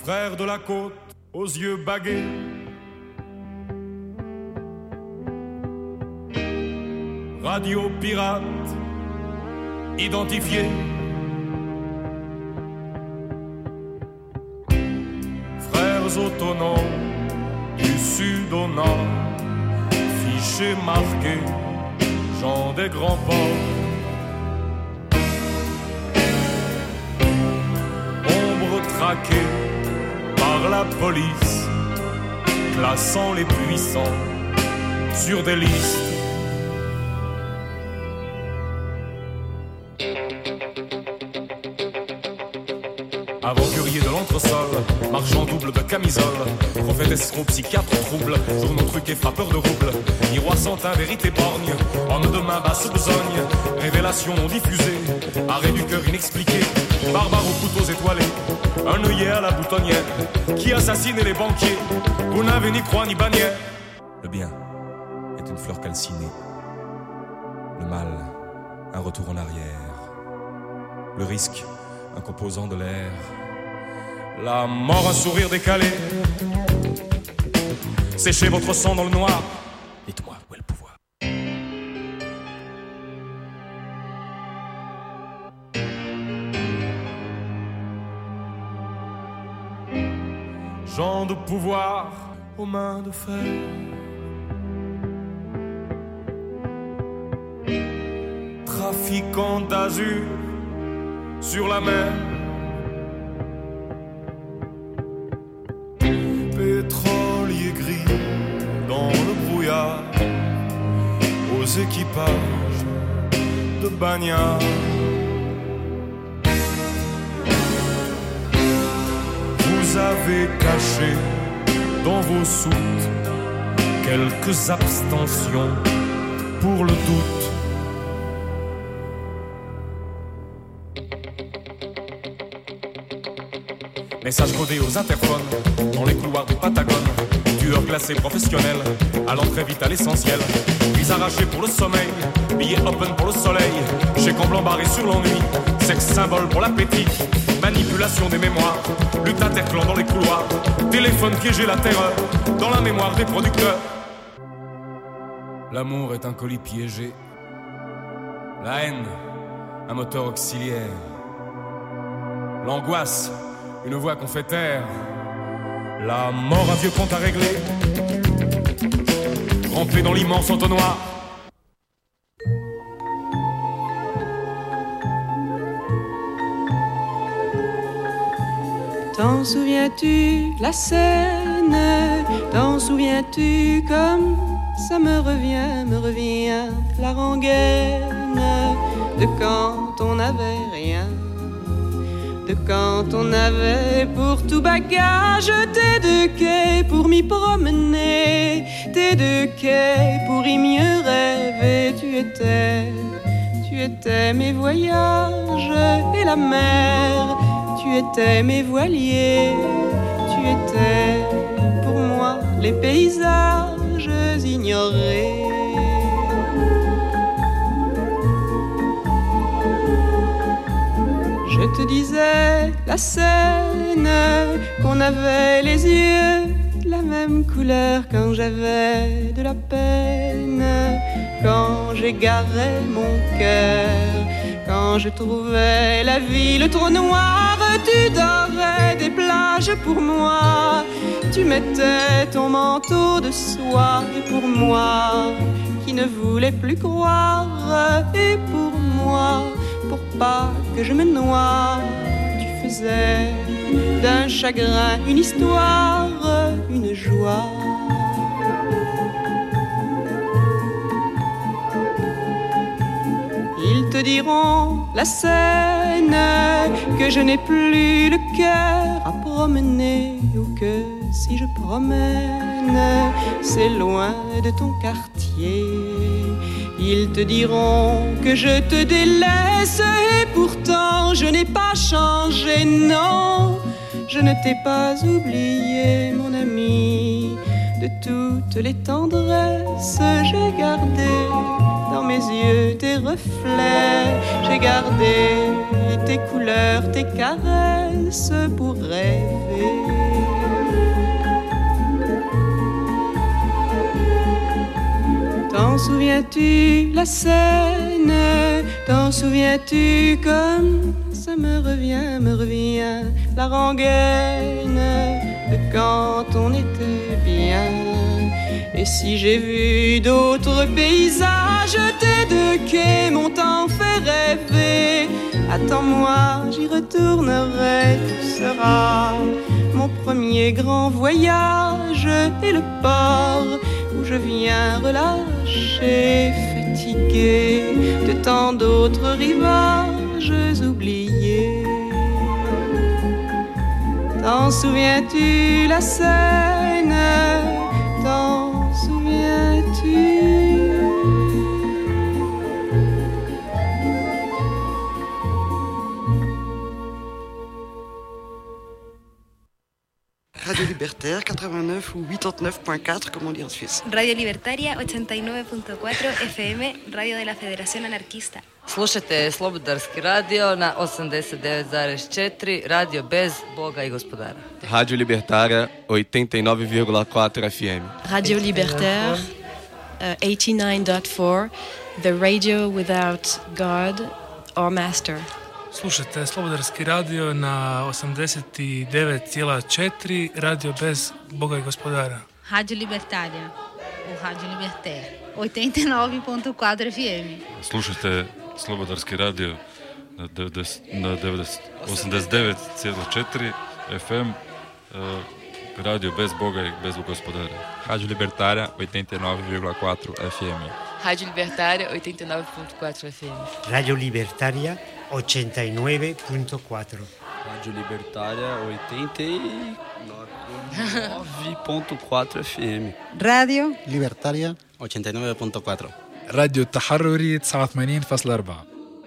frère de la côte aux yeux bagués. Radio pirate identifié. Frères autonomes du sud au nord, fichés marqués, gens des grands ports. Ombre traquée par la police, classant les puissants sur des listes. Aventurier de l'entresol, marchand double de camisole, prophète escroc, psychiatre trouble, journaux truqués, frappeur de rouble, miroir sans teint, vérité borgne, homme de main basse besogne, révélation non diffusée, arrêt du cœur inexpliqué, barbare aux couteaux étoilés, un œillet à la boutonnière, qui assassine les banquiers, vous n'avez ni croix ni bannière. Le bien est une fleur calcinée, le mal, un retour en arrière, le risque, un composant de l'air, la mort, un sourire décalé. Séchez votre sang dans le noir. Dites-moi où est le pouvoir. Gens de pouvoir aux mains de fer, trafiquants d'azur sur la mer, pétrolier gris dans le brouillard, aux équipages de bagnards. Vous avez caché dans vos soutes quelques abstentions pour le doute. Messages codés aux interphones, dans les couloirs du Patagone. Tueurs classés professionnels, allant très vite à l'essentiel. Puis arrachés pour le sommeil, billets open pour le soleil. Chèques en blanc barré sur l'ennui, sexe symbole pour l'appétit. Manipulation des mémoires, lutte interclan dans les couloirs. Téléphone piégé, la terreur, dans la mémoire des producteurs. L'amour est un colis piégé. La haine, un moteur auxiliaire. L'angoisse, une voix qu'on fait taire. La mort, un vieux compte à régler, rempli dans l'immense entonnoir. T'en souviens-tu, la scène? T'en souviens-tu comme ça me revient la rengaine de quand on n'avait rien, de quand on avait pour tout bagage tes deux quais pour m'y promener, tes deux quais pour y mieux rêver. Tu étais mes voyages et la mer, tu étais mes voiliers, tu étais pour moi les paysages ignorés. Je te disais la scène, qu'on avait les yeux de la même couleur quand j'avais de la peine, quand j'égarais mon cœur, quand je trouvais la ville trop noire. Tu dorais des plages pour moi, tu mettais ton manteau de soie. Et pour moi, qui ne voulais plus croire, et pour moi, pour pas que je me noie, tu faisais d'un chagrin une histoire, une joie. Ils te diront la scène, que je n'ai plus le cœur à promener, ou que si je promène, c'est loin de ton quartier. Ils te diront que je te délaisse, et pourtant je n'ai pas changé, non, je ne t'ai pas oublié, mon ami. de toutes les tendresses. J'ai gardé dans mes yeux tes reflets, j'ai gardé tes couleurs, tes caresses pour rêver. T'en souviens-tu la scène? T'en souviens-tu comme ça me revient la rengaine de quand on était bien. Et si j'ai vu d'autres paysages, tes deux quais m'ont tant fait rêver. Attends-moi, j'y retournerai, tu seras mon premier grand voyage. Et le port où je viens relâcher, fatigué de tant d'autres rivages oubliés. T'en souviens-tu la Seine? T'en souviens-tu? Radio Libertaire 89 ou 89.4, comme on dit en Suisse. Radio Libertaria 89.4 FM, radio de la Federación Anarquista. Slušajte Slobodarski radio na 89,4, radio bez Boga i gospodara. Radio Libertaria 89,4 FM. Radio Libertaire 89.4, the radio without God or master. Slušajte Slobodarski radio na 89,4, radio bez Boga i gospodara. Radio Libertaria, o Radio Libertaire 89.4 FM. Slušajte Slobodarski radio na 89,4 FM, radio bez Boga i bez gospodara. Radio Libertaria 89,4 FM. Radio Libertaria 89.4 FM. Radio Libertaria 89.4. Radio Libertaria 89.4 FM. Radio Libertaria 89.4. راديو التحرري 89.4.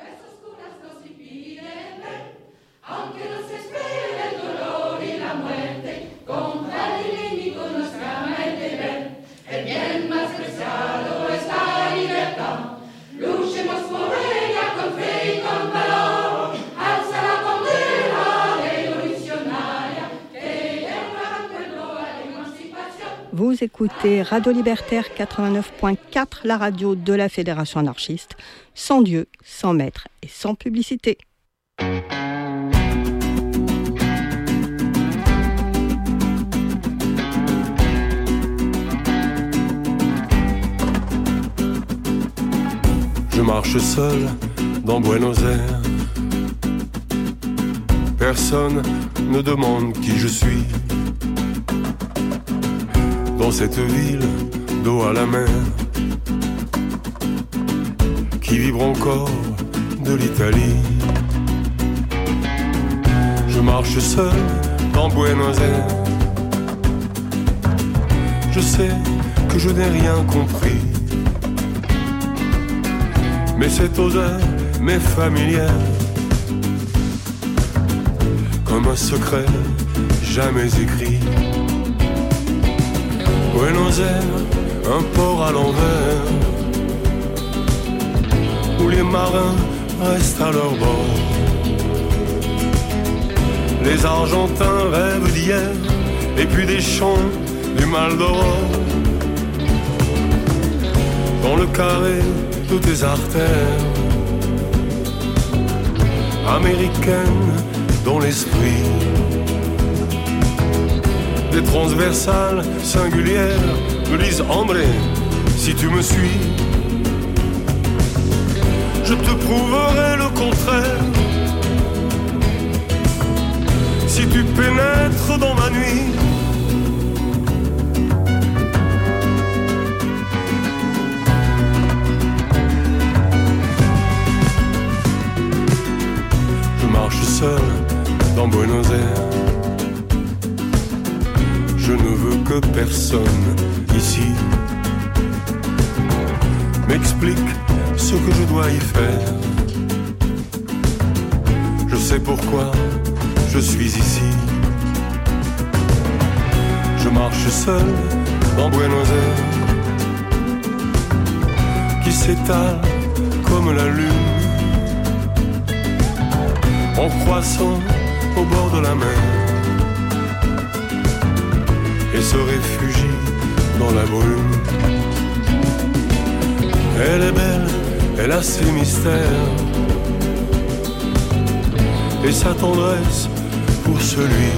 Vous écoutez Radio Libertaire 89.4, la radio de la Fédération anarchiste, sans Dieu, sans maître et sans publicité. Je marche seul dans Buenos Aires. Personne ne demande qui je suis. Dans cette ville d'eau à la mer, qui vibre encore de l'Italie. Je marche seul dans Buenos Aires. Je sais que je n'ai rien compris, mais cette odeur m'est familière, comme un secret jamais écrit. Buenos Aires, un port à l'envers, où les marins restent à leur bord. Les Argentins rêvent d'hier, et puis des chants du Maldoror. Dans le carré de tes artères, américaines dans l'esprit, des transversales singulières me disent André, si tu me suis, je te prouverai le contraire. Si tu pénètres dans ma nuit, je marche seul dans Buenos Aires. Je ne veux que personne ici m'explique ce que je dois y faire. Je sais pourquoi je suis ici. Je marche seul dans Buenos Aires, qui s'étale comme la lune, en croissant au bord de la mer, et se réfugie dans la brume. Elle est belle, elle a ses mystères, et sa tendresse pour celui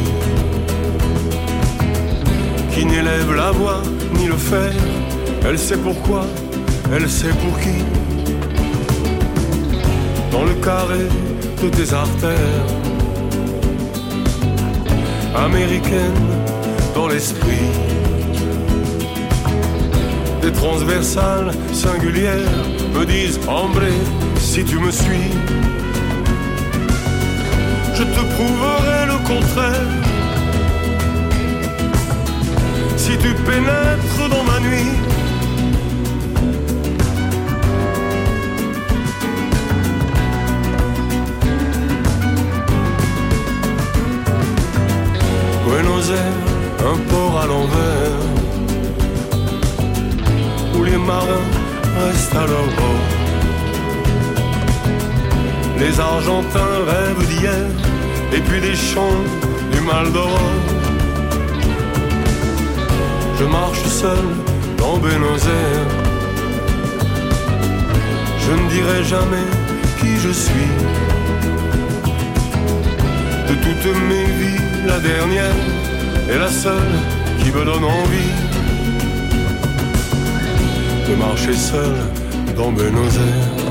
qui n'élève la voix ni le fer. Elle sait pourquoi, elle sait pour qui. Dans le carré de tes artères, américaine dans l'esprit, des transversales singulières me disent Hombre, si tu me suis, je te prouverai le contraire. Si tu pénètres dans ma nuit, Buenos Aires, un port à l'envers, où les marins restent à leur bord. Les Argentins rêvent d'hier, et puis des chants du Maldoror. Je marche seul dans Buenos Aires, je ne dirai jamais qui je suis. De toutes mes vies, la dernière est la seule qui me donne envie de marcher seul dans Buenos Aires,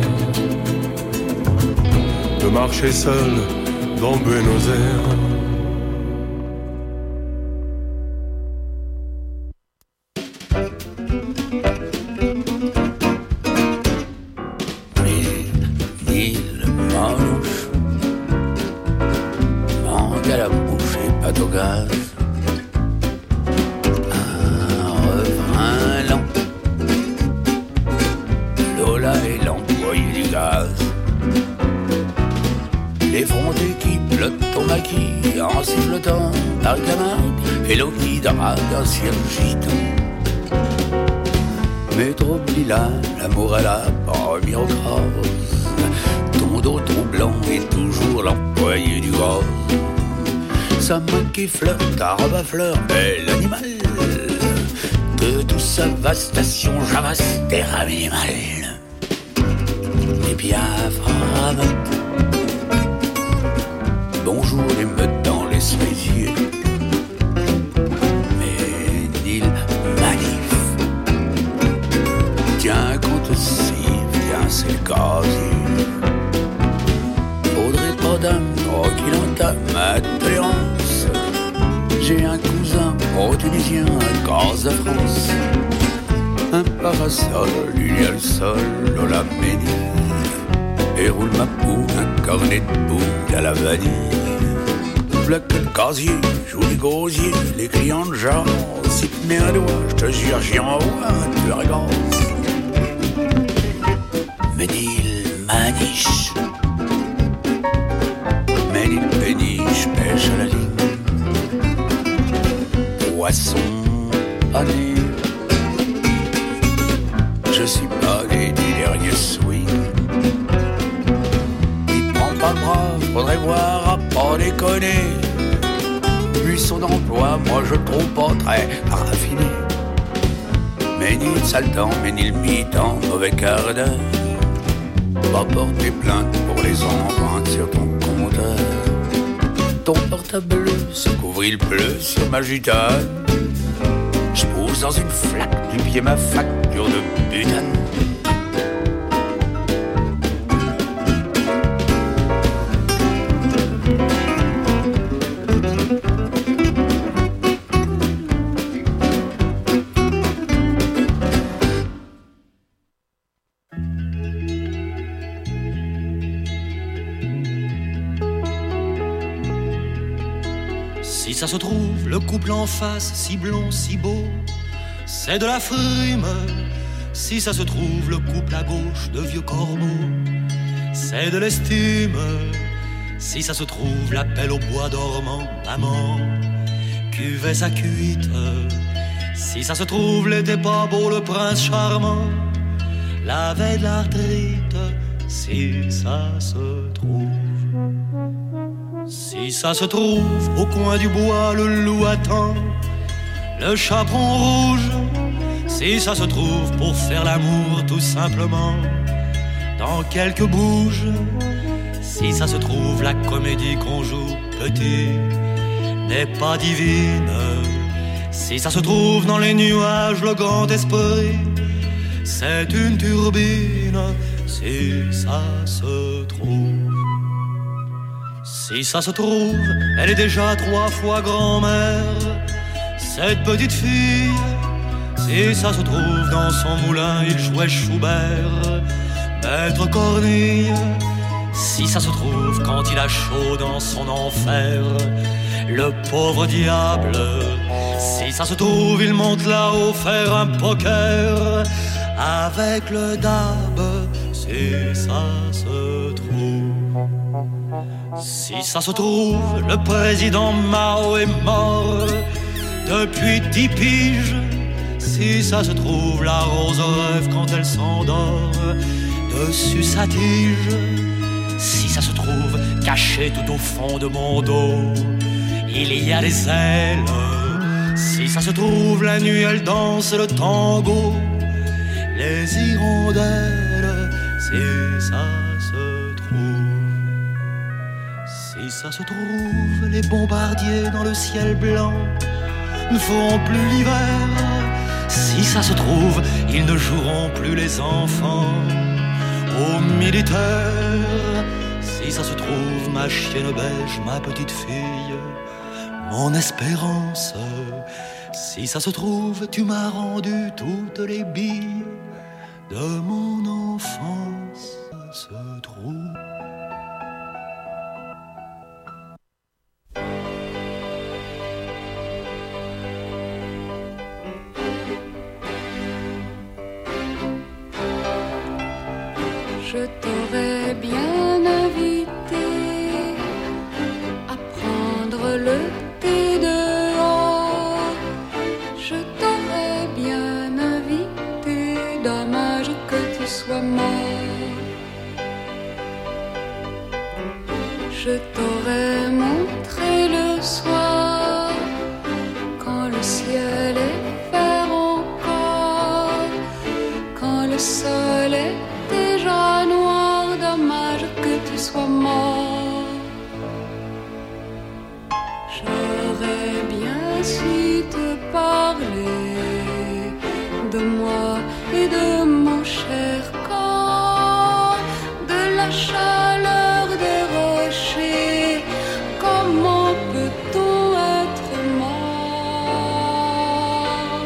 de marcher seul dans Buenos Aires. Mille manches, manque à la bouche et pâte au gaz. Un refrain lent, Lola et l'employé du gaz. L'effronté qui flotte au maquis en sifflotant par Camargue, et l'eau qui drague un ciel gitan. Mais trop lila, l'amour elle a pas remis au cross. Ton dos troublant est toujours l'employé du gaz. Sa main qui flotte, ta robe à fleurs, bel animal. De toute sa vastation, javasse terre minimale. Et Biafra, bonjour les meutes dans les cerisiers. Ménil Manif, tiens qu'on te cive, tiens c'est le casier. Faudrait pas d'âme, oh qu'il entame ma tolérance. J'ai un cousin, oh tunisien, à cause de France. Un parasol, il y a le sol, oh la Ménil. Et roule ma poule, un cornet de boule à la vanille. Plaque le casier, joue les gosiers, les clients de genre. Si tu mets un doigt, je te jure, j'y envoie, tu regardes. Ménil Maniche, Ménil Péniche, pêche à la ligne. Poisson pané, je suis pas des derniers swings. Pas brave, faudrait voir à pas déconner. Lui son emploi, moi je le trouve pas très raffiné. Mais ni le sale temps, mais ni le mi-temps, mauvais quart d'heure. Pas porter plainte pour les empreintes sur ton compteur. Ton portable se couvrit le bleu sur ma gitane. Je pousse dans une flaque du pied ma facture de butane. Si ça se trouve, le couple en face, si blond, si beau, c'est de la frime. Si ça se trouve, le couple à gauche de vieux corbeaux, c'est de l'estime. Si ça se trouve, l'appel au bois dormant, maman, cuvait sa cuite. Si ça se trouve, l'était pas beau le prince charmant, l'avait de l'arthrite, si ça se trouve. Si ça se trouve, au coin du bois, le loup attend le chaperon rouge. Si ça se trouve, pour faire l'amour tout simplement, dans quelques bouges. Si ça se trouve, la comédie qu'on joue petit n'est pas divine. Si ça se trouve, dans les nuages, le grand esprit, c'est une turbine. Si ça se trouve. Si ça se trouve, elle est déjà 3 fois grand-mère, cette petite fille. Si ça se trouve, dans son moulin, il jouait Schubert, Maître Cornille. Si ça se trouve, quand il a chaud dans son enfer, le pauvre diable. Si ça se trouve, il monte là-haut faire un poker avec le dab. Si ça se trouve. Si ça se trouve, le président Mao est mort depuis 10 piges. Si ça se trouve, la rose rêve quand elle s'endort dessus sa tige. Si ça se trouve, caché tout au fond de mon dos, il y a des ailes. Si ça se trouve, la nuit elle danse le tango, les hirondelles. Si ça se trouve. Si ça se trouve, les bombardiers dans le ciel blanc ne feront plus l'hiver. Si ça se trouve, ils ne joueront plus les enfants aux militaires. Si ça se trouve, ma chienne beige, ma petite fille, mon espérance. Si ça se trouve, tu m'as rendu toutes les billes de mon enfance. Se trouve. Je t'aurais bien invité à prendre le thé dehors. Je t'aurais bien invité, dommage que tu sois mort. Je t'aurais montré le soir quand le ciel est vert encore, quand le sol est déjà noir, dommage que tu sois mort. J'aurais bien su te parler de moi et de mon cher corps, de la chaleur des rochers. Comment peut-on être mort?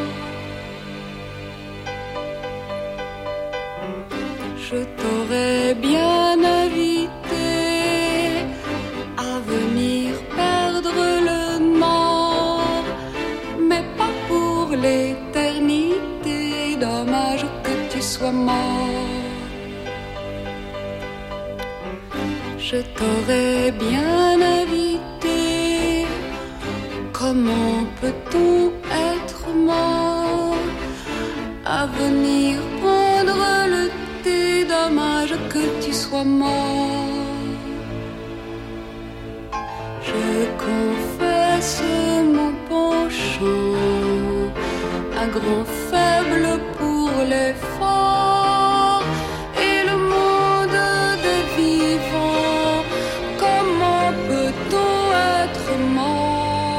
Je t'aurais bien invité à venir perdre le nord, mais pas pour l'éternité, dommage que tu sois mort. Je t'aurais bien invité, comment peut-on être mort, à venir prendre le thé, dommage que tu sois mort. Je confesse mon penchant, un grand faible pour les forts et le monde des vivants. Comment peut-on être mort?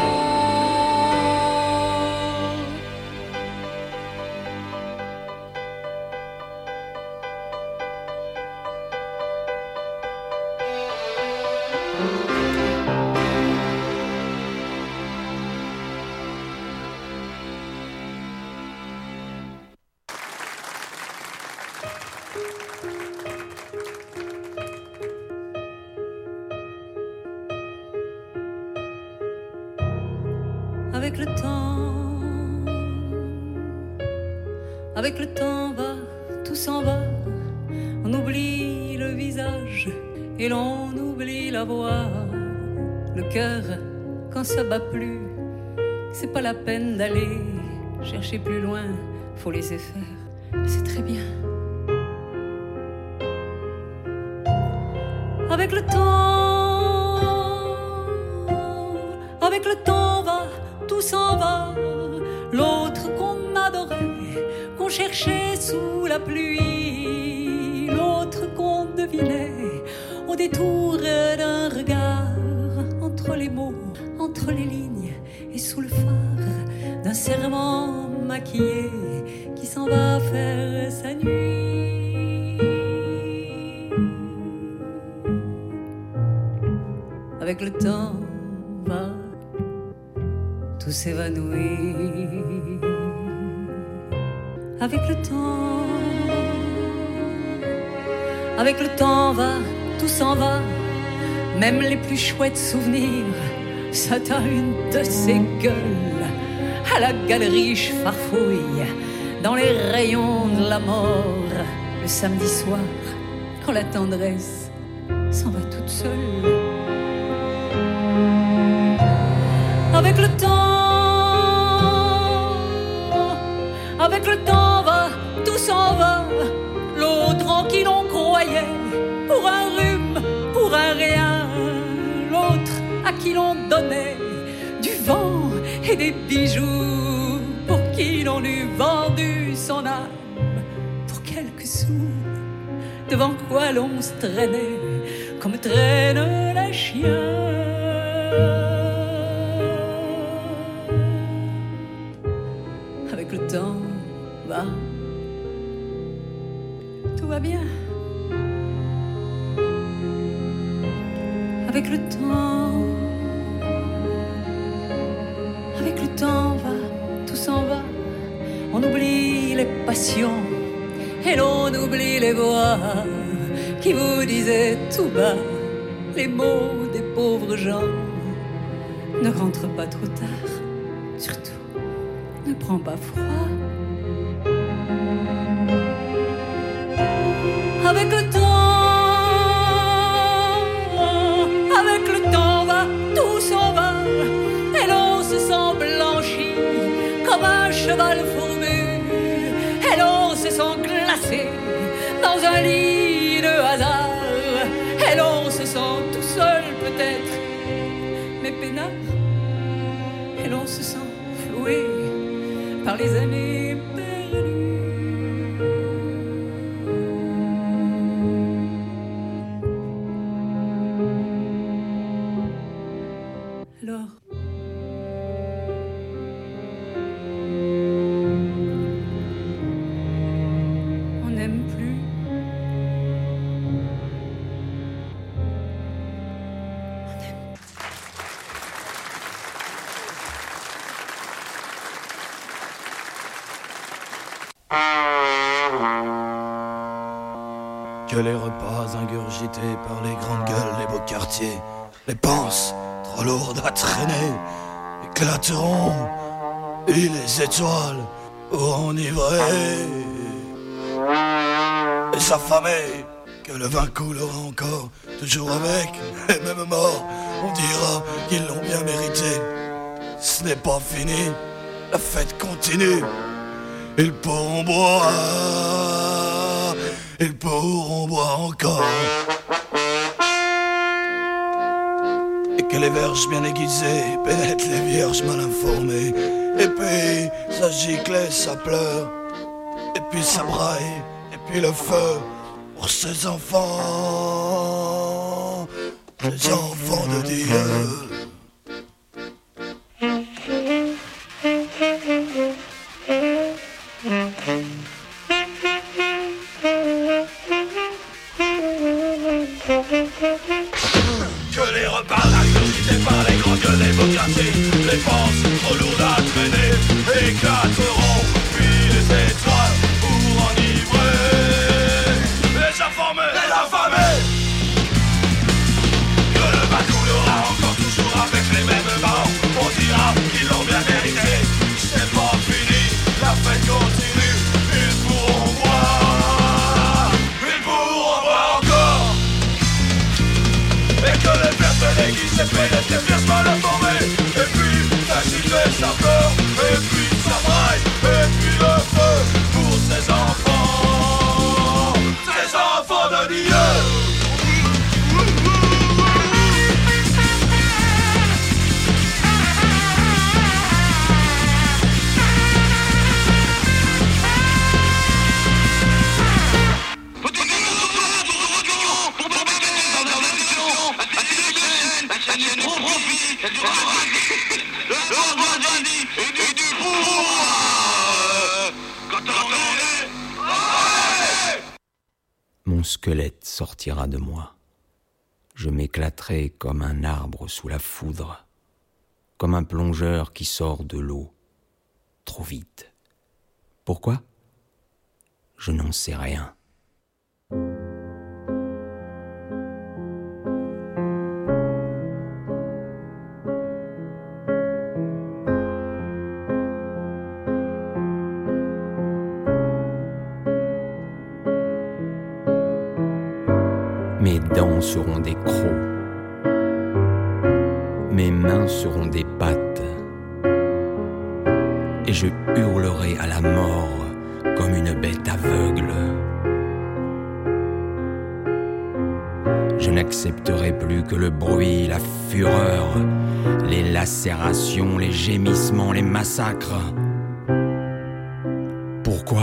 Avec le temps va, tout s'en va. On oublie le visage et l'on oublie la voix. Le cœur, quand ça bat plus, c'est pas la peine d'aller chercher plus loin, faut laisser faire, c'est très bien. Avec le temps va, tout s'en va. L'autre qu'on adorait, qu'on cherchait sous la pluie, l'autre qu'on devinait au détour d'un regard, entre les mots, entre les lignes et sous le phare d'un serment maquillé qui s'en va faire sa nuit. Avec le temps va, tout s'évanouit. Avec le temps va, tout s'en va. Même les plus chouettes souvenirs, ça t'a une de ces gueules. À la galerie, je farfouille dans les rayons de la mort. Le samedi soir, quand la tendresse s'en va toute seule. Avec le temps va, tout s'en va. L'autre en qui l'on croyait, pour un rhume, pour un rien. L'autre à qui l'on donnait du vent et des bijoux, pour qui l'on eût vendu son âme pour quelques sous. Devant quoi l'on se traînait comme traîne la chien. Avec le temps va, tout va bien. Avec le temps va, tout s'en va. On oublie les passions et l'on oublie les voix qui vous disaient tout bas les mots des pauvres gens. Ne rentre pas trop tard, surtout ne prends pas froid. Avec le temps va, tout s'en va, et l'on se sent blanchi comme un cheval fourbu, et l'on se sent glacé dans un lit de hasard, et l'on se sent tout seul peut-être, mais peinard, et l'on se sent floué par les années perdues. Alors, on n'aime plus. Que les repas ingurgités par les grandes gueules des beaux quartiers, les panses trop lourdes à traîner, éclateront, et les étoiles pour enivrer. Les affamés, que le vin coulera encore, toujours avec les mêmes morts, on dira qu'ils l'ont bien mérité. Ce n'est pas fini, la fête continue, ils pourront boire, ils pourront boire encore. Et que les verges bien aiguisées pénètrent les vierges mal informées. Et puis ça gicle et ça pleure, et puis ça braille, et puis le feu pour ces enfants de Dieu. Que les repas ingurgités par les grandes gueules des beaux quartiers, les penses trop lourdes à traîner, éclateront, puis les étoiles pour enivrer les affamés, les affamés. Que le vin coulera encore toujours avec les mêmes morts, on dira qu'ils l'ont bien mérité. C'est pas fini, la fête continue, ils pourront boire encore. Et que les personnes qui se pénètrent les pièces mal informées, et puis ça gicle, ça pleure, et puis ça braille. enfants de Dieu. Mon squelette sortira de moi. Je m'éclaterai comme un arbre sous la foudre, comme un plongeur qui sort de l'eau, trop vite. Pourquoi ? Je n'en sais rien. Mes dents seront des crocs, mes mains seront des pattes, et je hurlerai à la mort comme une bête aveugle. Je n'accepterai plus que le bruit, la fureur, les lacérations, les gémissements, les massacres. Pourquoi ?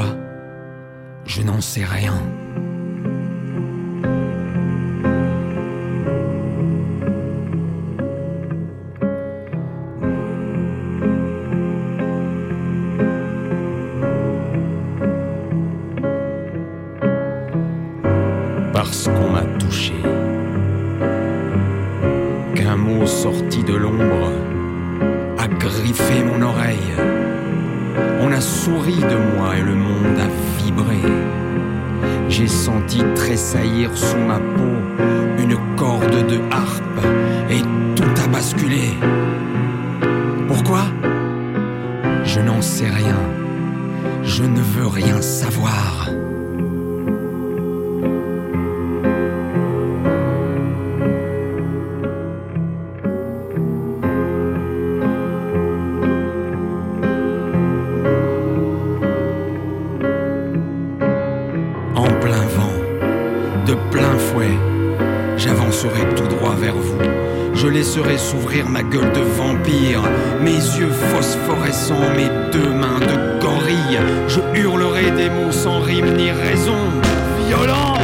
Je n'en sais rien. Parce qu'on m'a touché, qu'un mot sorti de l'ombre a griffé mon oreille. On a souri de moi et le monde a vibré. J'ai senti tressaillir sous ma peau une corde de harpe et tout a basculé. Pourquoi ? Je n'en sais rien. Je ne veux rien savoir. J'avancerai tout droit vers vous. Je laisserai s'ouvrir ma gueule de vampire, mes yeux phosphorescents, mes deux mains de gorille. Je hurlerai des mots sans rime ni raison, violents.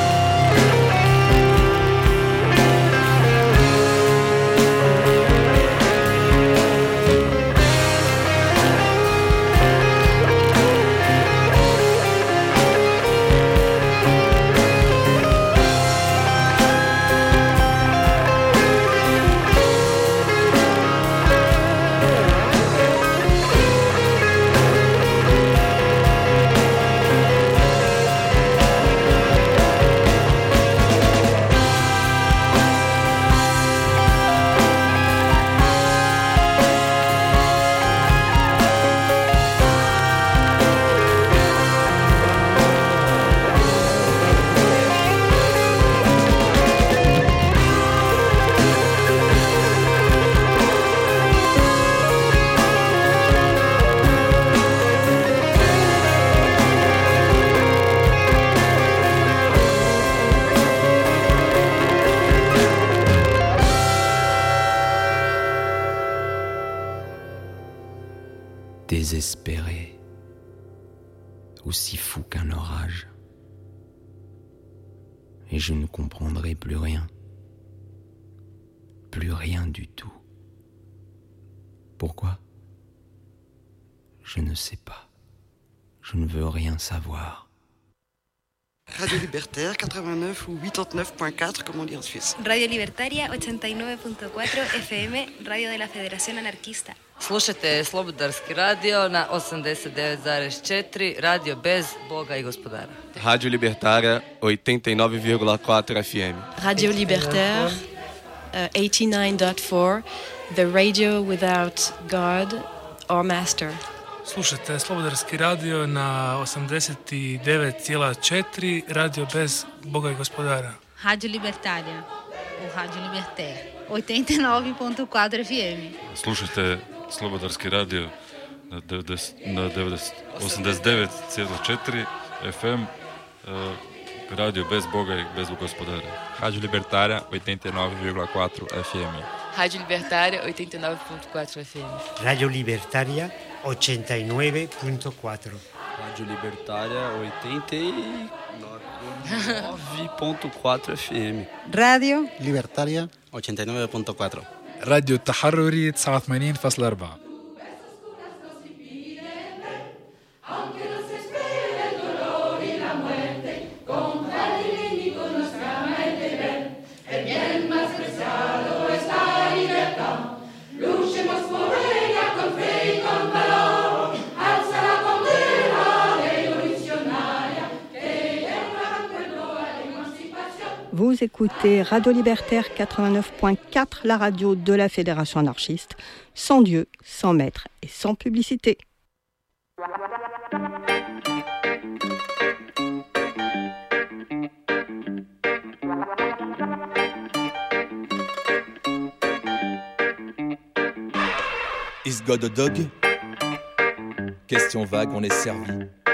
Désespéré, aussi fou qu'un orage, et je ne comprendrai plus rien du tout. Pourquoi ? Je ne sais pas, je ne veux rien savoir. Radio Libertaire 89 ou 89.4, comme on dit en Suisse. Radio Libertaria 89.4 FM, Radio de la Federación Anarquista. Slušajte Slobodarski radio na 89,4, radio bez Boga i gospodara. Rádio Libertária 89,4 FM. Radio Libertaire 89.4, the radio without God or master. Slušajte Slobodarski radio na 89,4, radio bez Boga i gospodara. Radio Libertaria, ou Radio Libertaire 89.4 FM. Slušajte Slobodarski radio na 89,4 FM, rádio bez Boga i bez gospodara. Rádio Libertária 89,4 FM. Rádio Libertária 89.4 FM. Radio Libertaria 89.4. Rádio Libertária 89.4 FM. Radio Libertaria 89.4. راديو التحرري 89.4. Vous écoutez Radio Libertaire 89.4, la radio de la Fédération anarchiste, sans Dieu, sans maître et sans publicité. Is God a dog? Question vague, on est servi.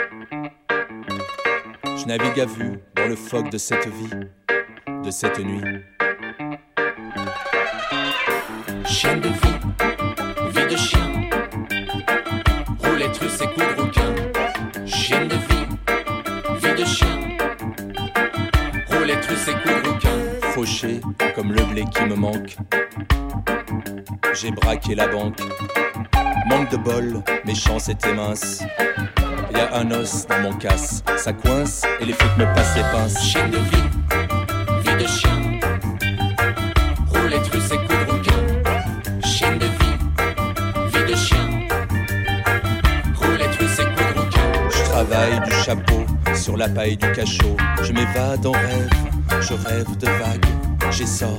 Je navigue à vue dans le phoque de cette vie, de cette nuit. Chienne de vie, vie de chien. Roulette russe et coup de rouquin. Chienne de vie, vie de chien. Roulette russe et coup de rouquin. Fauché comme le blé qui me manque. J'ai braqué la banque. Manque de bol, mes chances étaient minces. Y'a un os dans mon casse, ça coince et les flics me passent les pinces. Chienne de vie, vie de chien. Roulette russe et coup de rouquin. Chienne de vie, vie de chien. Roulette russe et coup de rouquin. Je travaille du chapeau sur la paille du cachot. Je m'évade en rêve, je rêve de vagues, j'essore.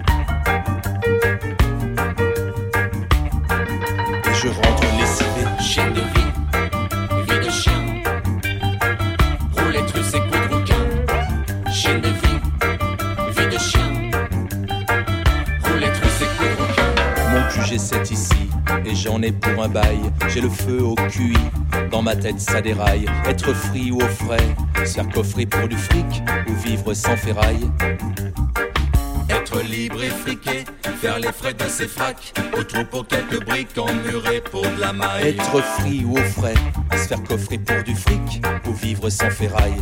Et je rentre lessivé. Chienne de vie, vie de chien. Roulette russe et coup de rouquin. Chienne de vie, vie de chien. Roulette russe et coup de rouquin. Mon QG7 ici, et j'en ai pour un bail. J'ai le feu au QI, dans ma tête ça déraille. Être free ou au frais, se faire coffrer pour du fric, ou vivre sans ferraille. Être libre et friqué, faire les frais de ses fracs. Au trou pour quelques briques, emmurées pour de la maille. Être free ou au frais, se faire coffrer pour du fric, ou vivre sans ferraille.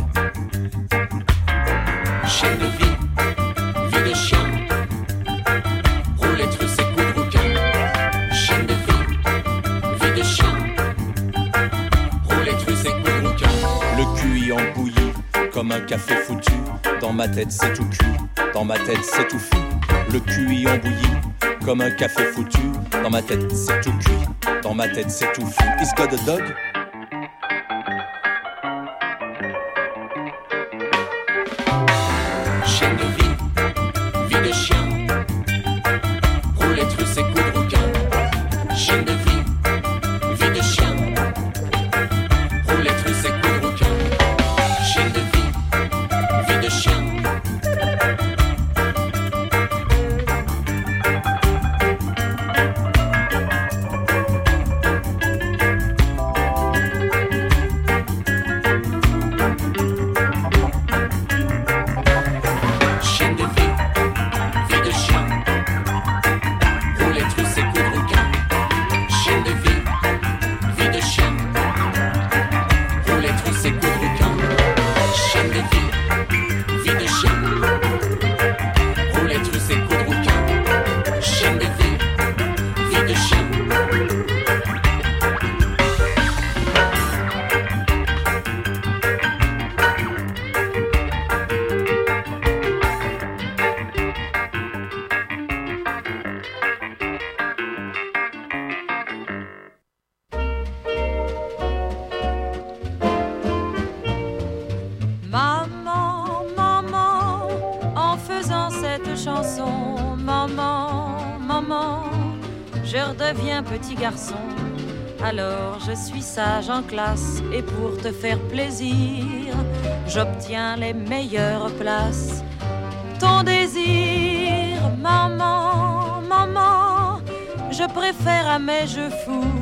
Chienne de vie, vie de chien. Roulette russe et coup de rouquin. Chienne de vie, vie de chien. Roulette russe et coup de rouquin. Le QI en bouillie, comme un café foutu. Dans ma tête c'est tout cuit, dans ma tête c'est tout fou. Le QI en bouillie, comme un café foutu. Dans ma tête c'est tout cuit, dans ma tête c'est tout fou. Is God a dog? Chienne de vie, vie de chien. Roulette russe et coup de rouquin. Chienne de vie, vie de chien. Roulette russe et coup de rouquin. Chienne de vie, vie de chien. Alors je suis sage en classe et pour te faire plaisir, j'obtiens les meilleures places. Ton désir, maman, maman, je préfère à mes jeux fous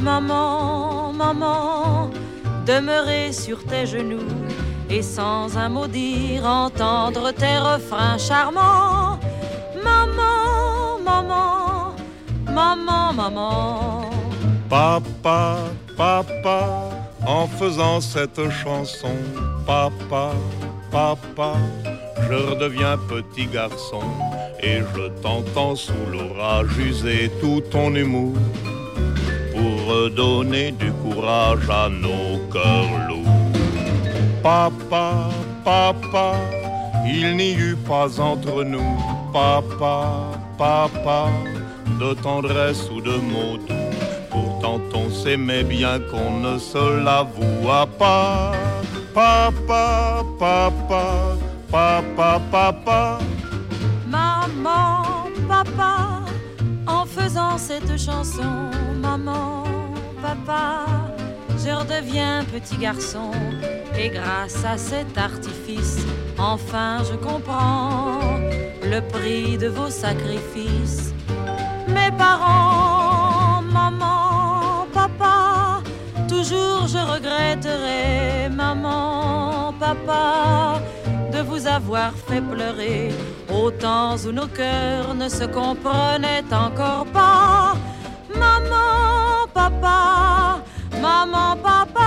Maman, maman, demeurer sur tes genoux et sans un mot dire entendre tes refrains charmants. Maman, maman, maman, maman. Papa, papa, en faisant cette chanson, papa, papa, je redeviens petit garçon et je t'entends sous l'orage user tout ton humour pour redonner du courage à nos cœurs lourds. Papa, papa, il n'y eut pas entre nous, papa, papa, de tendresse ou de mots doux. Pourtant on s'aimait bien qu'on ne se l'avoua pas. Papa, papa, papa, papa. Maman, papa, en faisant cette chanson, maman, papa, je redeviens petit garçon. Et grâce à cet artifice, enfin je comprends le prix de vos sacrifices. Mes parents, maman, papa, toujours je regretterai, maman, papa, de vous avoir fait pleurer au temps où nos cœurs ne se comprenaient encore pas. Maman, papa, maman, papa.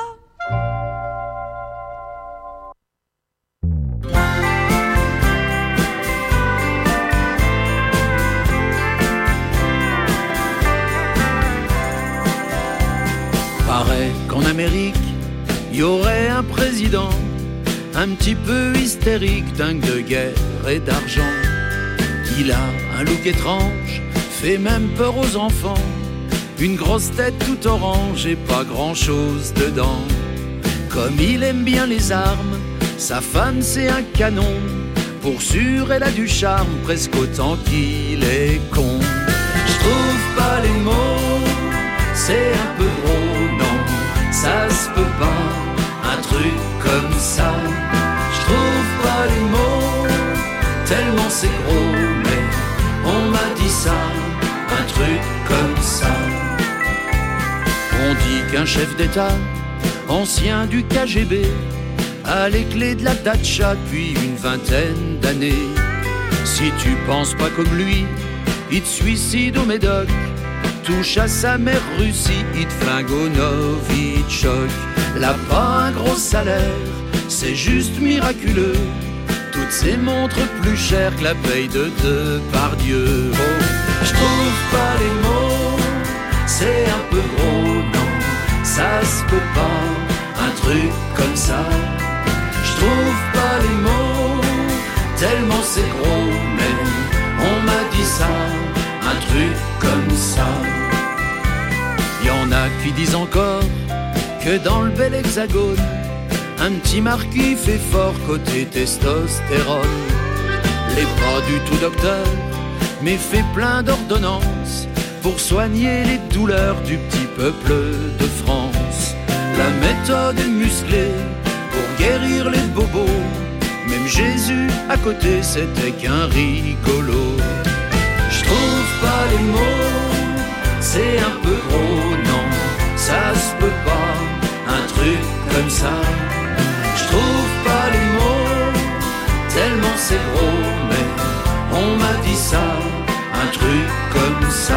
Paraît qu'en Amérique, il y aurait un président un petit peu hystérique, dingue de guerre et d'argent. Il a un look étrange, fait même peur aux enfants. Une grosse tête toute orange et pas grand-chose dedans. Comme il aime bien les armes, sa femme c'est un canon. Pour sûr, elle a du charme, presque autant qu'il est con. Je trouve pas les mots, c'est un peu gros, non, ça se peut pas, un truc comme ça. Je trouve pas les mots, tellement c'est gros, mais on m'a dit ça, un truc comme ça. On dit qu'un chef d'État, ancien du KGB, a les clés de la Dacia depuis une vingtaine d'années. Si tu penses pas comme lui, il te suicide au Médoc, touche à sa mère Russie, il te flingue au Novichok. Là pas un gros salaire, c'est juste miraculeux. Toutes ces montres plus chères que la paye de Depardieu. Oh, je trouve pas les mots, c'est un peu gros, non, ça se peut pas, un truc comme ça. Je trouve pas les mots, tellement c'est gros, mais on m'a dit ça, un truc comme ça. Y en a qui disent encore que dans le bel hexagone, un petit marquis fait fort côté testostérone. Les pas du tout docteur, mais fait plein d'ordonnances pour soigner les douleurs du petit peuple de France. La méthode est musclée pour guérir les bobos. Même Jésus à côté c'était qu'un rigolo. Je trouve pas les mots, c'est un peu gros, non, ça se peut pas, un truc comme ça. Je trouve pas les mots, tellement c'est gros, mais on m'a dit ça, un truc comme ça.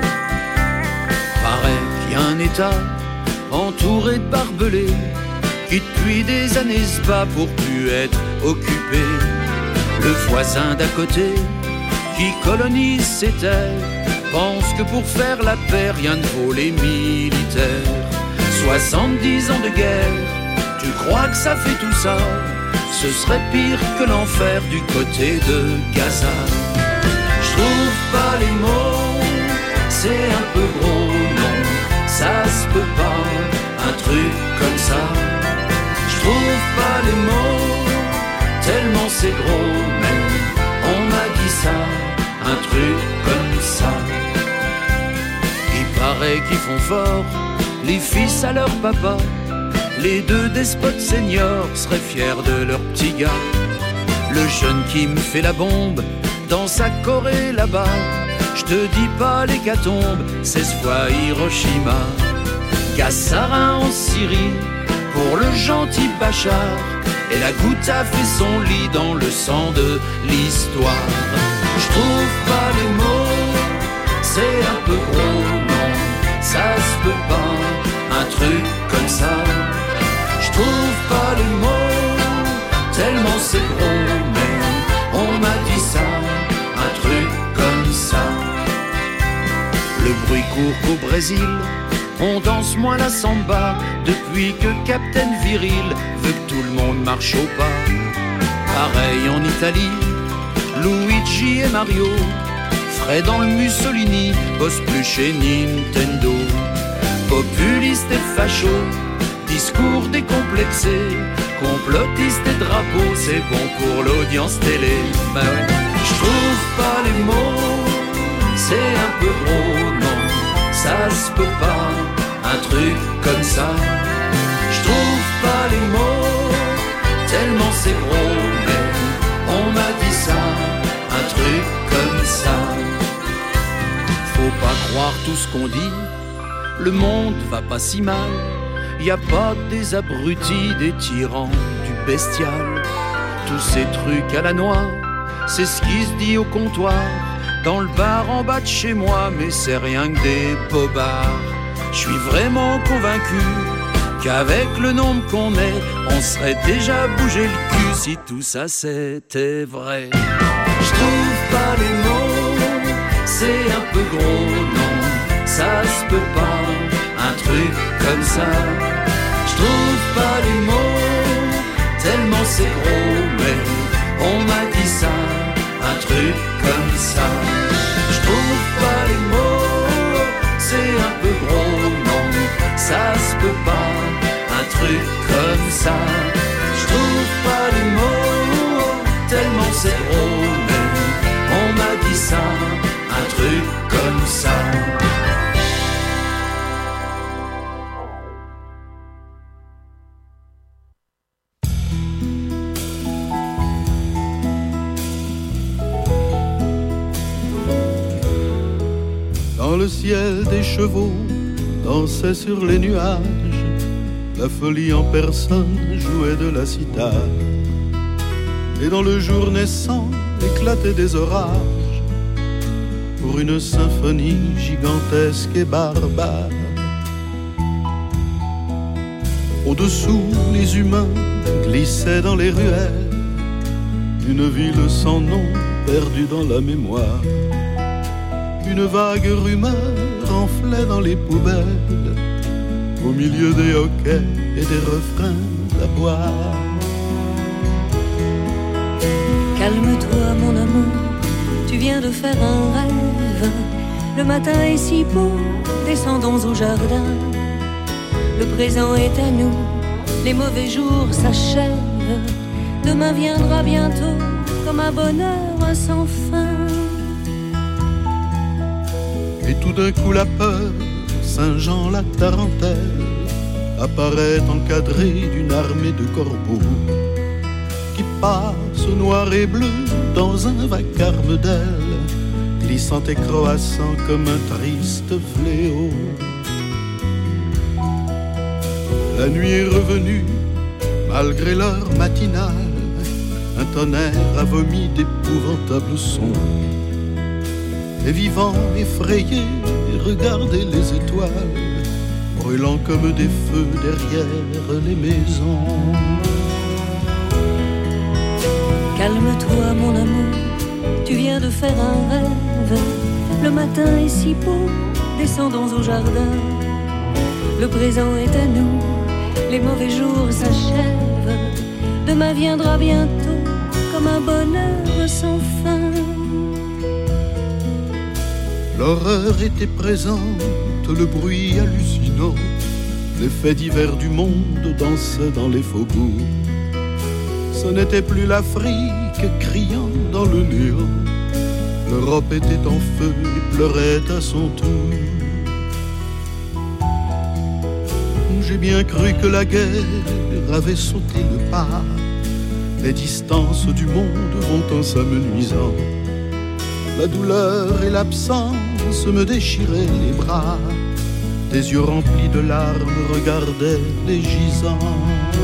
Paraît qu'il y a un État entouré de barbelés qui depuis des années se bat pour plus être occupé. Le voisin d'à côté qui colonise ces terres pense que pour faire la paix rien ne vaut les militaires. 70 ans de guerre, tu crois que ça fait tout ça? Ce serait pire que l'enfer du côté de Gaza. Je trouve pas les mots, c'est un peu gros, non, ça se peut pas, un truc comme ça. Je trouve pas les mots, tellement c'est gros, mais on m'a dit ça, un truc comme ça. Il paraît qu'ils font fort, les fils à leur papa. Les deux despotes seniors seraient fiers de leur petit gars. Le jeune qui me fait la bombe dans sa Corée là-bas Je te dis pas l'hécatombe, 16 fois Hiroshima. Gassarin en Syrie, pour le gentil Bachar. Et la goutte a fait son lit dans le sang de l'histoire. Je trouve pas les mots, c'est un peu gros, non, ça se peut pas, un truc comme ça. Je trouve pas les mots, tellement c'est gros, mais on m'a dit ça, un truc comme ça. Le bruit court qu'au Brésil, on danse moins la samba depuis que Captain Viril veut que tout le monde marche au pas. Pareil en Italie, Luigi et Mario, Fred dans le Mussolini, bosse plus chez Nintendo. Populiste et facho, discours décomplexé, complotiste et drapeau, c'est bon pour l'audience télé. Bah ouais. Je trouve pas les mots, c'est un peu gros, non, ça se peut pas, un truc comme ça. Je trouve pas les mots, tellement c'est gros, mais on m'a dit ça, un truc comme ça. Faut pas croire tout ce qu'on dit, le monde va pas si mal. Y a pas des abrutis, des tyrans, du bestial. Tous ces trucs à la noix, c'est ce qui se dit au comptoir, dans le bar en bas de chez moi, mais c'est rien que des bobards. Je suis vraiment convaincu qu'avec le nombre qu'on est, on serait déjà bougé le cul si tout ça c'était vrai. Je trouve pas les mots, c'est un peu gros, non, ça se peut pas, un truc comme ça. Je trouve pas les mots, tellement c'est gros, mais on m'a dit ça, un truc comme ça. Je trouve pas les mots, c'est un peu gros, non, ça se peut pas, un truc comme ça. Je trouve pas les mots, tellement c'est gros, mais on m'a dit ça, un truc comme ça. Dans le ciel, des chevaux dansaient sur les nuages. La folie en personne jouait de la cithare. Et dans le jour naissant éclataient des orages pour une symphonie gigantesque et barbare. Au-dessous, les humains glissaient dans les ruelles d'une ville sans nom perdue dans la mémoire. Une vague rumeur enflait dans les poubelles, au milieu des hoquets et des refrains d'aboire. Calme-toi mon amour, tu viens de faire un rêve. Le matin est si beau, descendons au jardin. Le présent est à nous, les mauvais jours s'achèvent. Demain viendra bientôt, comme un bonheur sans fin. Et tout d'un coup la peur, Saint-Jean la tarentelle, apparaît encadrée d'une armée de corbeaux qui passe noir et bleu dans un vacarme d'ailes, glissant et croissant comme un triste fléau. La nuit est revenue, malgré l'heure matinale, un tonnerre a vomi d'épouvantables sons. Les vivants effrayés regardaient les étoiles, brûlant comme des feux derrière les maisons. Calme-toi mon amour, tu viens de faire un rêve. Le matin est si beau, descendons au jardin. Le présent est à nous, les mauvais jours s'achèvent. Demain viendra bientôt, comme un bonheur sans fin. L'horreur était présente, le bruit hallucinant, les faits divers du monde dansaient dans les faubourgs. Ce n'était plus l'Afrique criant dans le néant, l'Europe était en feu et pleurait à son tour. J'ai bien cru que la guerre avait sauté le pas, les distances du monde vont en s'amenuisant. la douleur et l'absence me déchiraient les bras. Tes yeux remplis de larmes regardaient les gisants.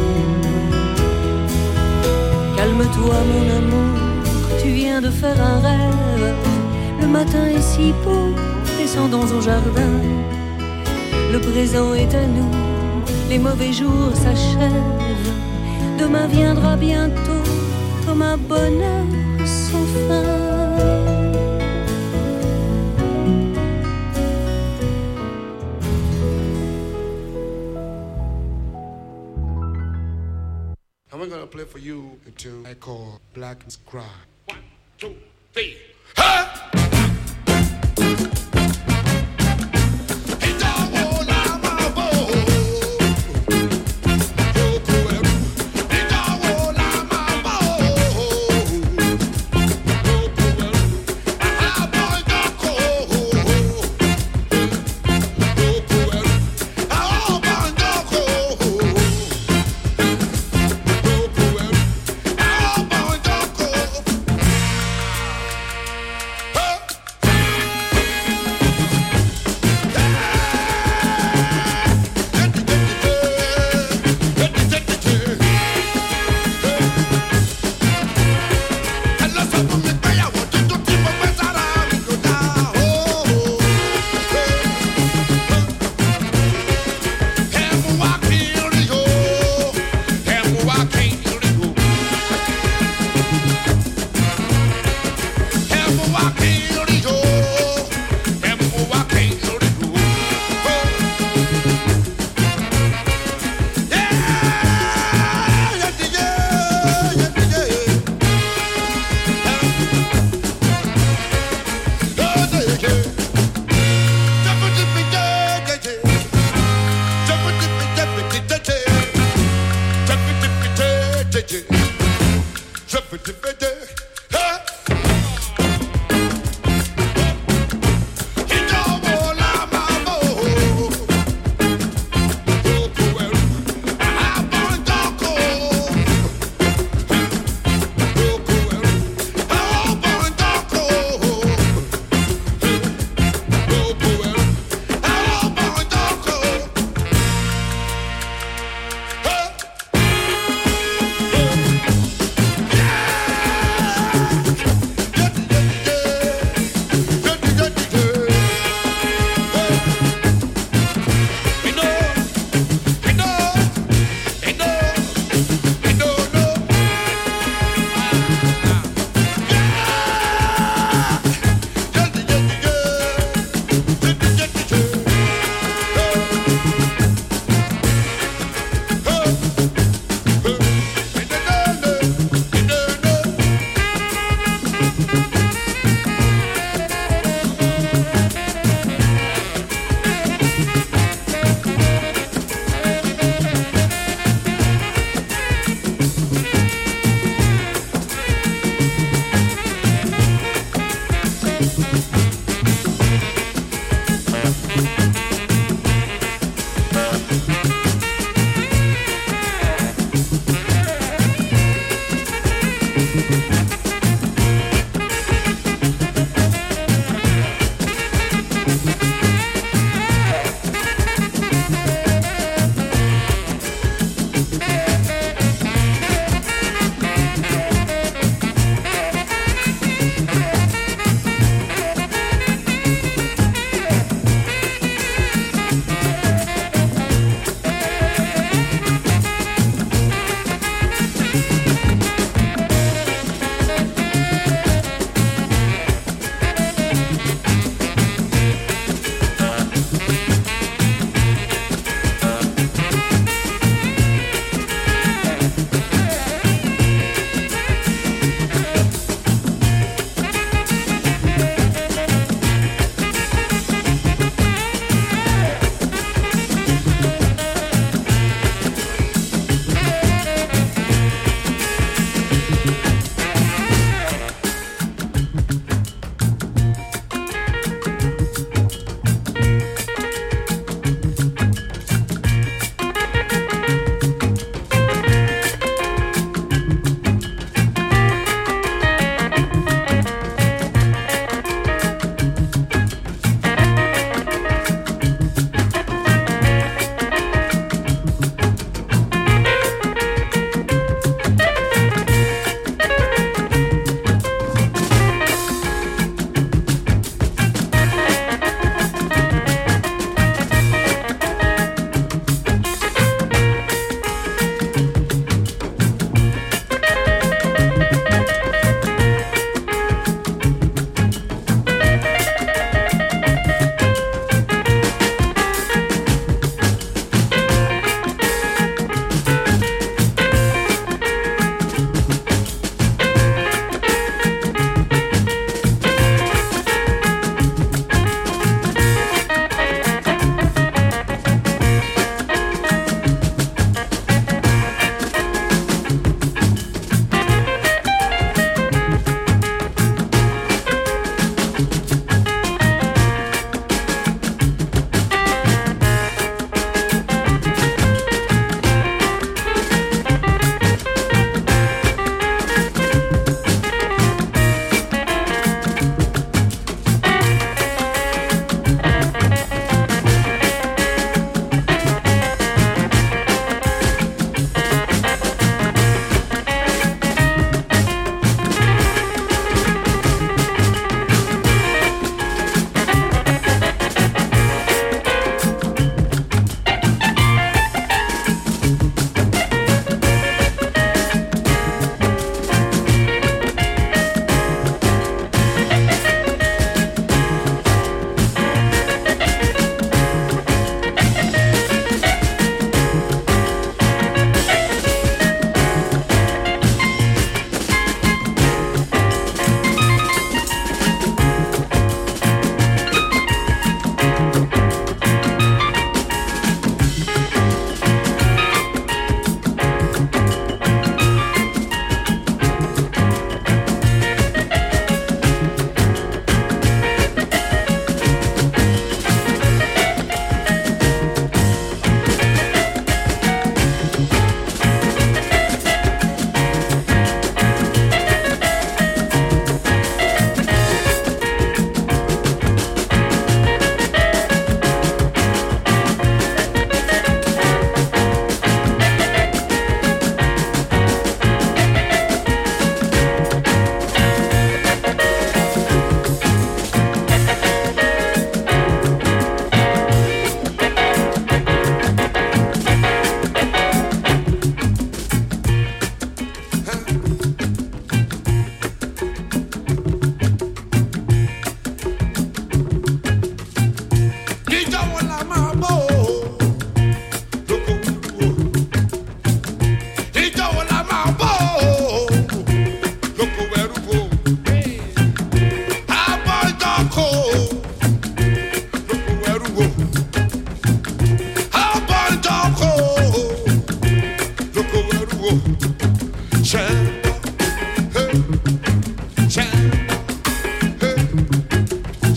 Calme-toi mon amour, tu viens de faire un rêve. Le matin est si beau, descendons au jardin. Le présent est à nous, les mauvais jours s'achèvent. Demain viendra bientôt comme un bonheur sans fin. And we're gonna play for you a tune I call Black Cry. 1, 2, 3.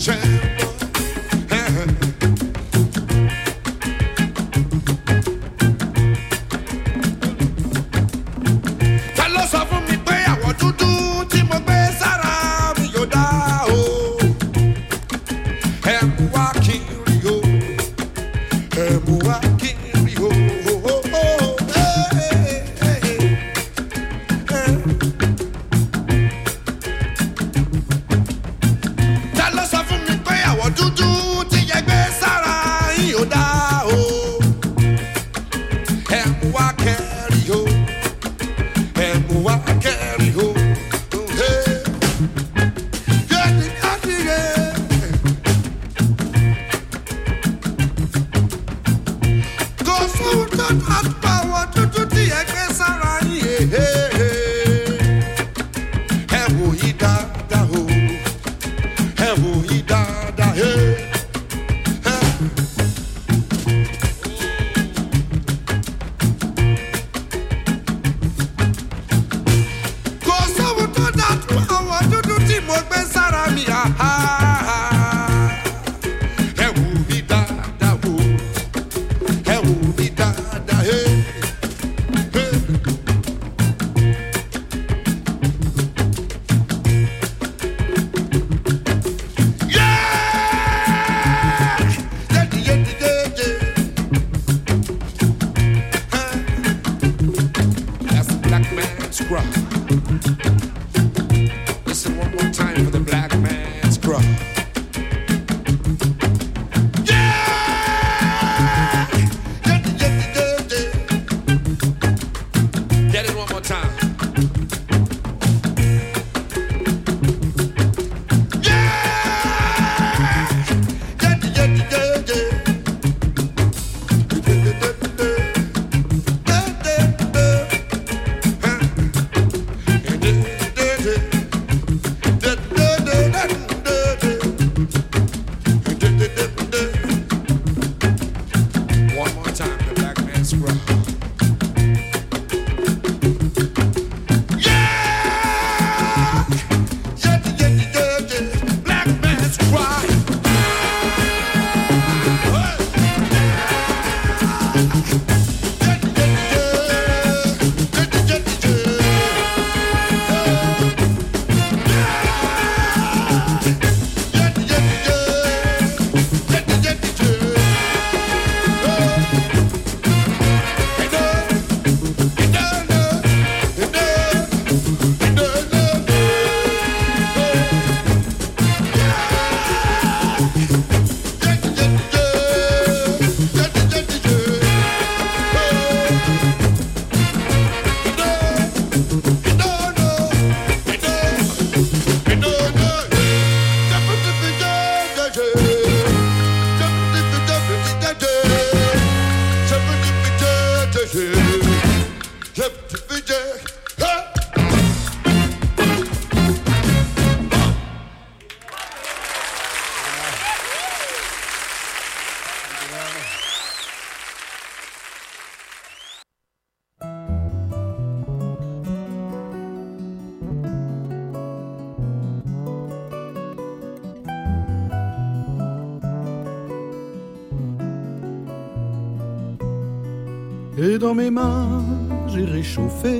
Et dans mes mains, j'ai réchauffé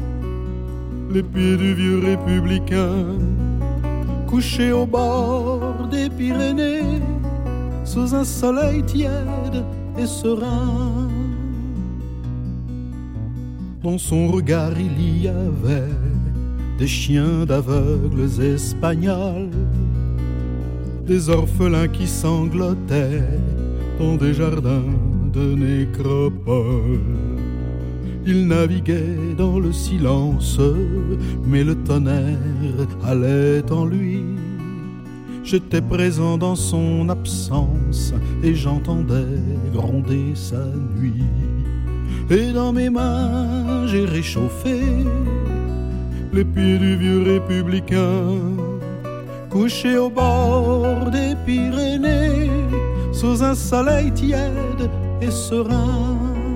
les pieds du vieux républicain, couché au bord des Pyrénées, sous un soleil tiède et serein. Dans son regard, il y avait des chiens d'aveugles espagnols, des orphelins qui sanglotaient dans des jardins de nécropole. Il naviguait dans le silence, mais le tonnerre allait en lui. J'étais présent dans son absence et j'entendais gronder sa nuit. Et dans mes mains, j'ai réchauffé les pieds du vieux républicain, couché au bord des Pyrénées, sous un soleil tiède et serein.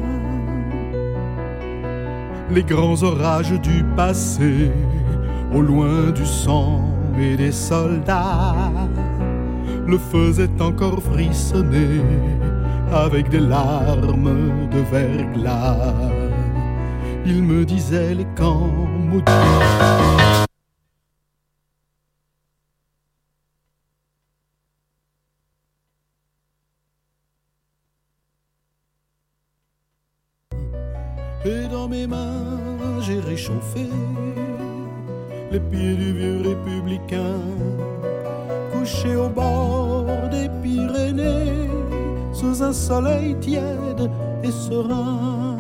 Les grands orages du passé, au loin du sang et des soldats, le faisait encore frissonner avec des larmes de verglas. Il me disait les camps maudits. Et dans mes mains, j'ai réchauffé les pieds du vieux républicain, couché au bord des Pyrénées, sous un soleil tiède et serein.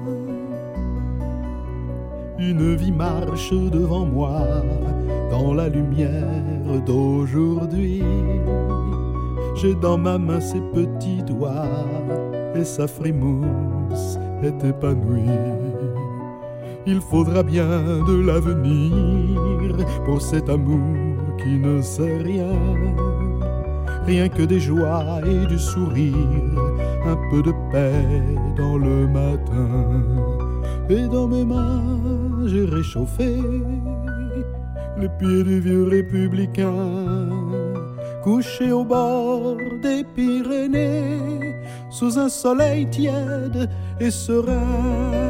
Une vie marche devant moi, dans la lumière d'aujourd'hui. J'ai dans ma main ses petits doigts, et sa frimousse est épanouie. Il faudra bien de l'avenir pour cet amour qui ne sait rien. Rien que des joies et du sourire, un peu de paix dans le matin. Et dans mes mains, j'ai réchauffé les pieds du vieux républicain, couché au bord des Pyrénées, sous un soleil tiède et serein.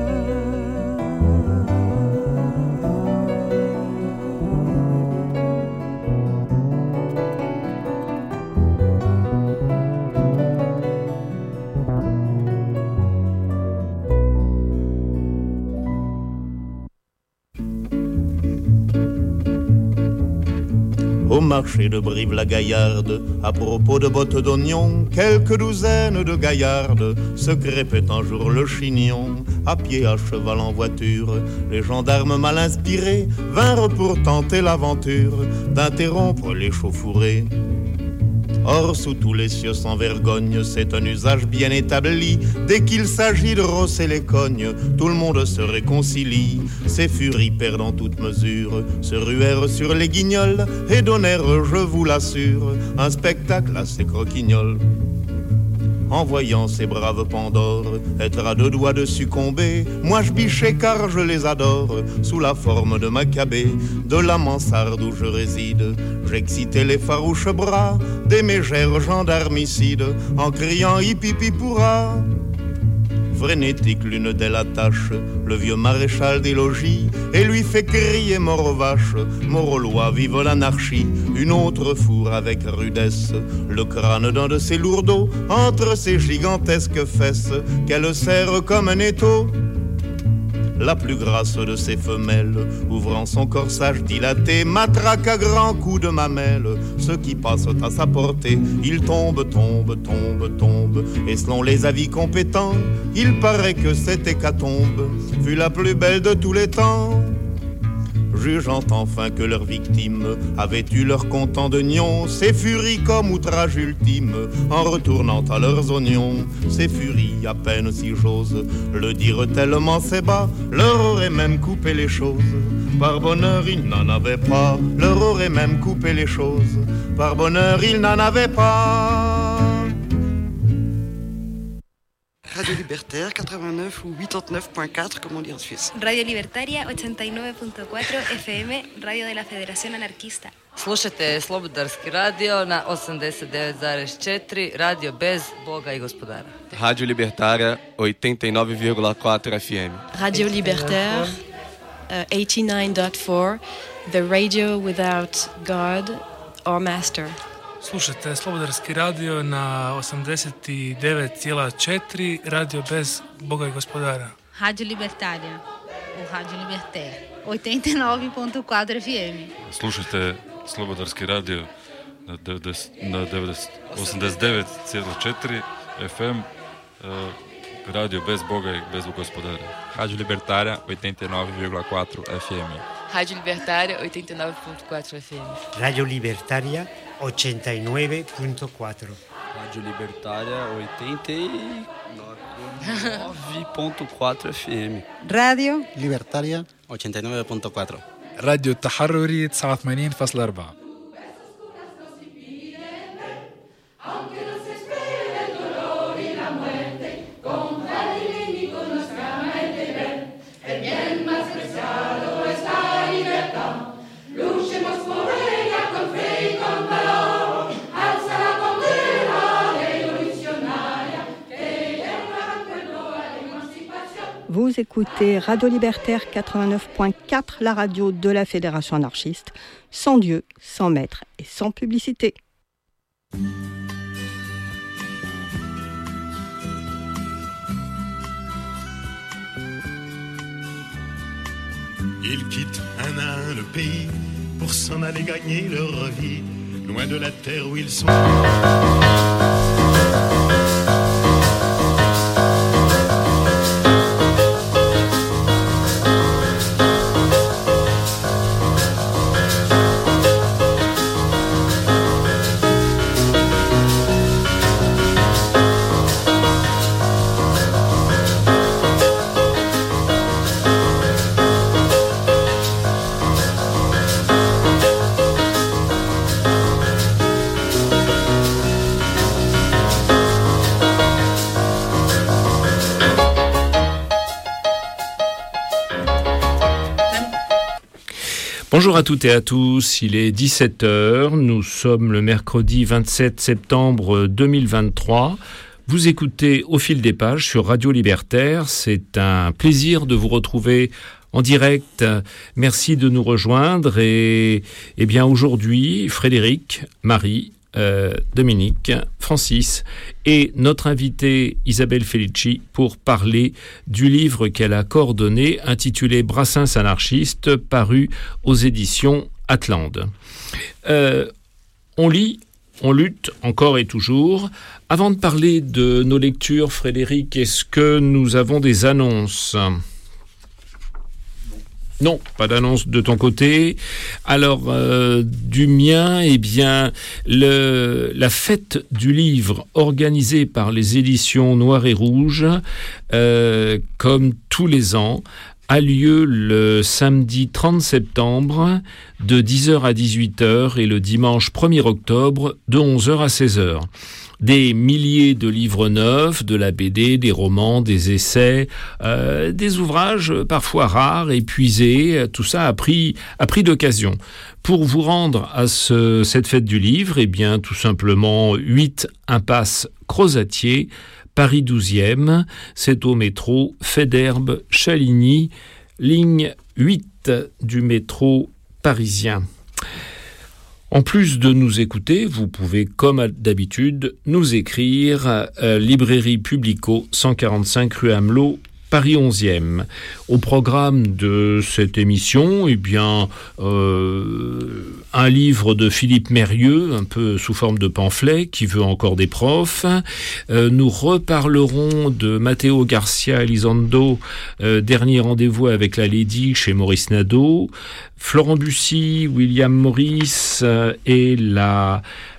Au marché de Brive-la-Gaillarde, à propos de bottes d'oignon, quelques douzaines de gaillardes se crêpaient un jour le chignon. À pied, à cheval, en voiture, les gendarmes mal inspirés vinrent pour tenter l'aventure d'interrompre l'échauffourée. Or, sous tous les cieux sans vergogne, c'est un usage bien établi. Dès qu'il s'agit de rosser les cognes, tout le monde se réconcilie. Ces furies perdant toute mesure se ruèrent sur les guignols et donnèrent, je vous l'assure, un spectacle assez croquignol. En voyant ces braves Pandores être à deux doigts de succomber, moi je bichais car je les adore, sous la forme de Maccabée. De la mansarde où je réside, j'excitais les farouches bras des mégères gendarmicides, en criant hippie pourra. Frénétique, l'une d'elles attache le vieux maréchal des logis et lui fait crier mort aux vaches, mort aux lois, vive l'anarchie. Une autre fourre avec rudesse le crâne d'un de ses lourdeaux entre ses gigantesques fesses qu'elle serre comme un étau. La plus grasse de ses femelles, ouvrant son corsage dilaté, matraque à grands coups de mamelle ceux qui passent à sa portée. Il tombe, et selon les avis compétents, il paraît que cette hécatombe fut la plus belle de tous les temps. Jugeant enfin que leurs victimes avaient eu leur content de nions, ces furies comme outrage ultime, en retournant à leurs oignons. Ces furies, à peine si j'ose le dire tellement c'est bas, leur auraient même coupé les choses. Par bonheur, ils n'en avaient pas, leur auraient même coupé les choses. Par bonheur, ils n'en avaient pas. Radio Libertaire 89 ou 89.4, comme on dit en Suisse. Radio Libertaria 89.4 FM, Radio de la Federación Anarquista. Slušajte Slobodarski radio na 89,4, radio bez Boga i gospodara. Rádio Libertária 89,4 FM. Radio Libertaire 89.4, the radio without God or master. Slušajte Slobodarski radio na 89,4, radio bez Boga i gospodara. Radio Libertaria, o Rádio Libertaire 89.4 FM. Slušajte Slobodarski radio na 89,4 FM, radio bez Boga i bez gospodara. Rádio Libertária 89,4 FM. Rádio Libertária 89.4 FM. Radio Libertaria 89.4. Rádio Libertária 89,4 FM. Radio Libertaria 89.4. راديو التحرري 89.4. Luchemos por ella con fe y con valor, alza la Vous écoutez Radio Libertaire 89.4, la radio de la Fédération anarchiste, sans Dieu, sans maître et sans publicité. Ils quittent un à un le pays pour s'en aller gagner leur vie, loin de la terre où ils sont. Bonjour à toutes et à tous, il est 17h, nous sommes le mercredi 27 septembre 2023. Vous écoutez Au fil des pages sur Radio Libertaire, c'est un plaisir de vous retrouver en direct. Merci de nous rejoindre et bien aujourd'hui, Frédéric, Marie, Dominique, Francis et notre invitée Isabelle Felici pour parler du livre qu'elle a coordonné intitulé Brassens anarchiste, paru aux éditions Atlante. On lit, on lutte encore et toujours. Avant de parler de nos lectures, Frédéric, est-ce que nous avons des annonces ? Non, pas d'annonce de ton côté. Alors, du mien, eh bien, la fête du livre organisée par les éditions Noir et Rouge, comme tous les ans, a lieu le samedi 30 septembre de 10h à 18h et le dimanche 1er octobre de 11h à 16h. Des milliers de livres neufs, de la BD, des romans, des essais, des ouvrages parfois rares, épuisés, tout ça a pris d'occasion. Pour vous rendre à cette fête du livre, eh bien, tout simplement 8 impasse Crozatier, Paris 12e, c'est au métro Faidherbe-Chaligny, ligne 8 du métro parisien. En plus de nous écouter, vous pouvez, comme d'habitude, nous écrire Librairie Publico, 145 rue Amelot, Paris 11e. Au programme de cette émission, eh bien, un livre de Philippe Mérieux, un peu sous forme de pamphlet, qui veut encore des profs. Nous reparlerons de Matteo Garcia Elizondo, Dernier rendez-vous avec la Lady chez Maurice Nadeau. Florent Bussy, William Morris et la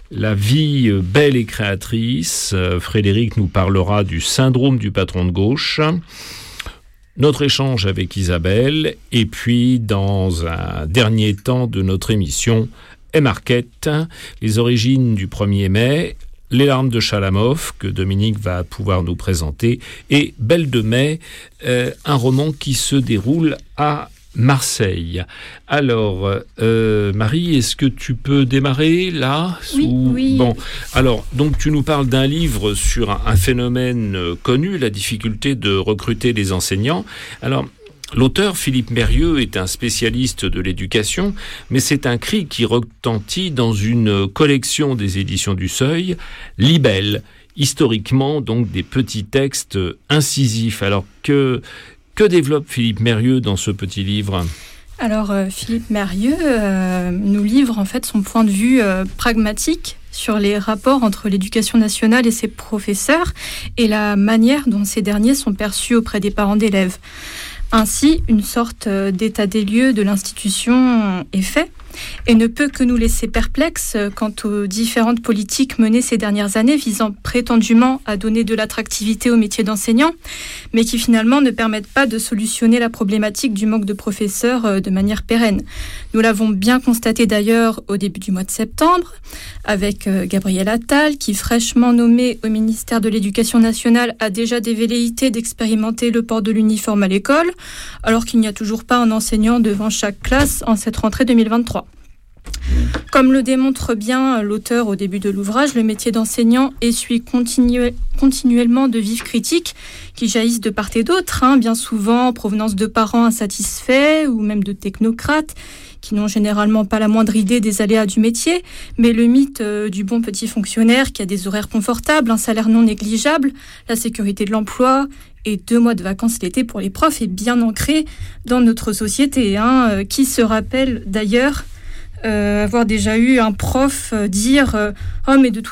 vie belle et créatrice. Frédéric nous parlera du syndrome du patron de gauche. Notre échange avec Isabelle, et puis dans un dernier temps de notre émission, Marquette, les origines du 1er mai, Les larmes de Chalamov, que Dominique va pouvoir nous présenter, et Belle de mai, un roman qui se déroule à Marseille. Alors, Marie, est-ce que tu peux démarrer là ? Oui. Bon, alors, donc tu nous parles d'un livre sur un phénomène connu, la difficulté de recruter les enseignants. Alors, l'auteur, Philippe Mérieux, est un spécialiste de l'éducation, mais c'est un cri qui retentit dans une collection des éditions du Seuil, Libelle, historiquement, donc des petits textes incisifs. Alors, que développe Philippe Mérieux dans ce petit livre ? Alors, Philippe Mérieux nous livre en fait son point de vue pragmatique sur les rapports entre l'éducation nationale et ses professeurs et la manière dont ces derniers sont perçus auprès des parents d'élèves. Ainsi, une sorte d'état des lieux de l'institution est fait et ne peut que nous laisser perplexes quant aux différentes politiques menées ces dernières années visant prétendument à donner de l'attractivité au métier d'enseignant, mais qui finalement ne permettent pas de solutionner la problématique du manque de professeurs de manière pérenne. Nous l'avons bien constaté d'ailleurs au début du mois de septembre, avec Gabriel Attal, qui fraîchement nommé au ministère de l'Éducation nationale a déjà des velléités d'expérimenter le port de l'uniforme à l'école, alors qu'il n'y a toujours pas un enseignant devant chaque classe en cette rentrée 2023. Comme le démontre bien l'auteur au début de l'ouvrage, le métier d'enseignant essuie continuellement de vives critiques qui jaillissent de part et d'autre, bien souvent en provenance de parents insatisfaits ou même de technocrates qui n'ont généralement pas la moindre idée des aléas du métier, mais le mythe du bon petit fonctionnaire qui a des horaires confortables, un salaire non négligeable, la sécurité de l'emploi et 2 mois de vacances l'été pour les profs est bien ancré dans notre société. Qui se rappelle d'ailleurs avoir déjà eu un prof dire « Oh mais de toute